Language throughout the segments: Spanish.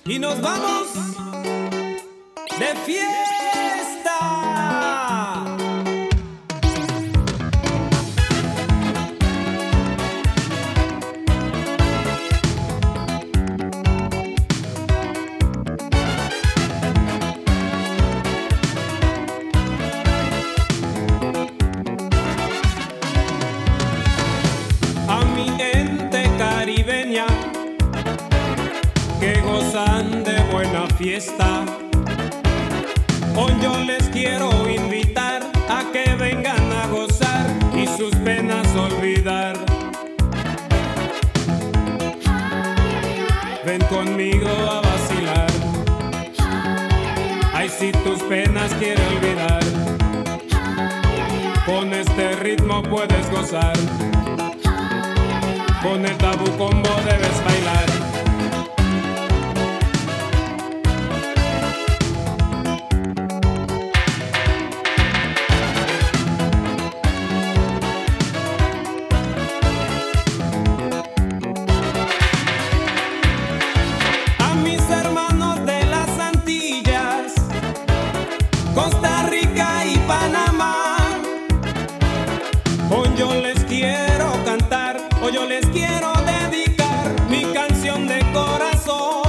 y nos vamos de fiesta. A mi gente caribeña que gozan de buena fiesta, hoy yo les quiero invitar a que vengan a gozar y sus penas olvidar. Ven conmigo a vacilar, ay, si tus penas quieres olvidar, con este ritmo puedes gozar, con el Tabú Combo debes bailar. A mis hermanos de las Antillas, Costa Rica y Panamá, hoy yo les quiero cantar, hoy yo les quiero dedicar mi canción de corazón.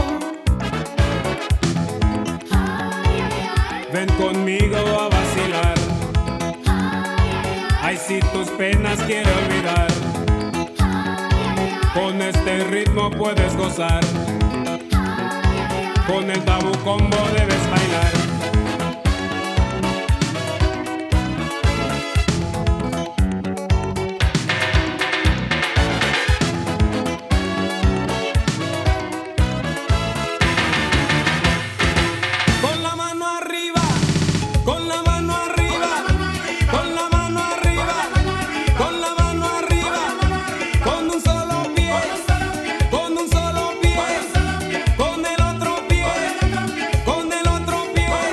Ven conmigo a vacilar, ay, si tus penas quieres olvidar, con este ritmo puedes gozar, con el Tabú Combo debes bailar. Con la mano arriba, con la mano arriba, con la mano arriba, con la mano arriba, con un solo pie, con un solo pie, con el otro pie, con el otro pie.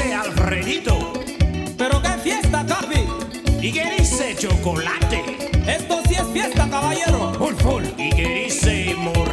dice Alfredito? ¿Pero qué fiesta, Capi? ¿Y qué dice Chocolate? Esto sí es fiesta, caballero. Full, full. ¿Y qué dice